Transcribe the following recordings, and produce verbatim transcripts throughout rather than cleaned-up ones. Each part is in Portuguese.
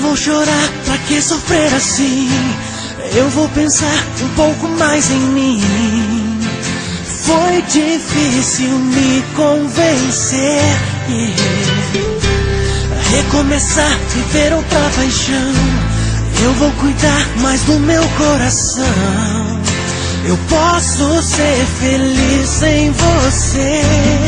vou chorar, pra que sofrer assim? Eu vou pensar um pouco mais em mim. Foi difícil me convencer, yeah. Recomeçar, viver outra paixão. Eu vou cuidar mais do meu coração. Eu posso ser feliz sem você.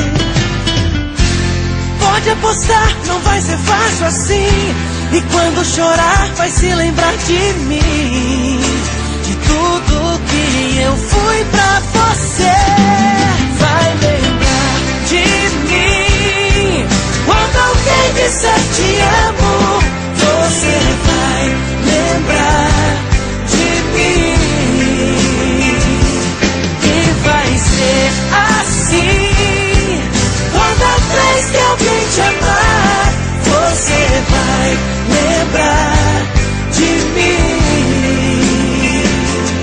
Pode apostar, não vai ser fácil assim. E quando chorar, vai se lembrar de mim, de tudo que eu fui pra você. Vai lembrar de mim. Quando alguém disser te amo, você vai lembrar de mim. E vai ser assim. Toda vez que alguém te amar, você vai lembrar de mim.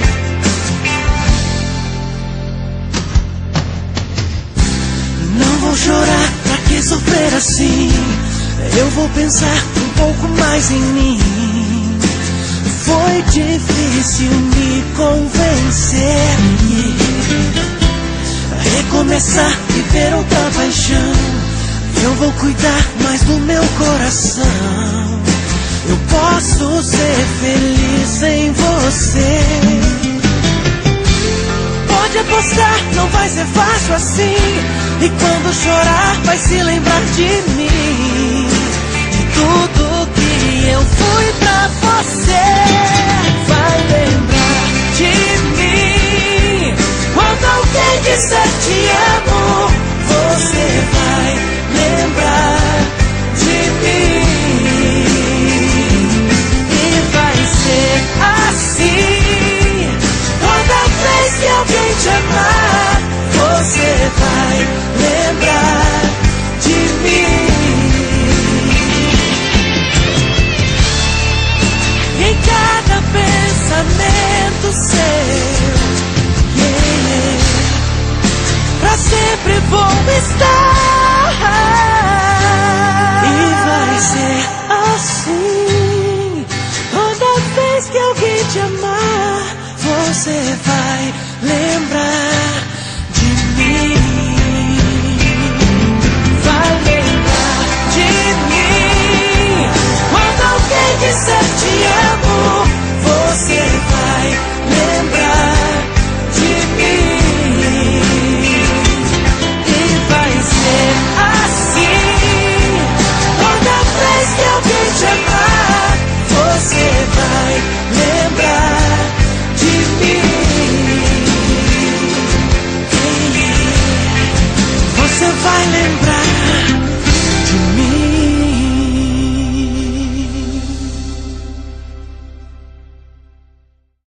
Não vou chorar, pra que sofrer assim? Eu vou pensar um pouco mais em mim. Foi difícil me convencer, yeah. Recomeçar, viver outra paixão. Eu vou cuidar mais do meu coração. Eu posso ser feliz sem você. Pode apostar, não vai ser fácil assim. E quando chorar, vai se lembrar de mim, de tudo que eu fui pra você. Vai lembrar de mim. Quando alguém disser te amo, você vai lembrar de mim. E vai ser assim. Toda vez que alguém te amar, você vai lembrar de mim. E em cada pensamento seu, yeah, pra sempre vou estar. E vai ser assim. Toda vez que alguém te amar, você vai lembrar de mim. Vai lembrar de mim. Quando alguém disser te amo, você vai lembrar de mim. E vai ser assim. Toda vez que alguém te amar, você vai lembrar de mim. Você vai lembrar.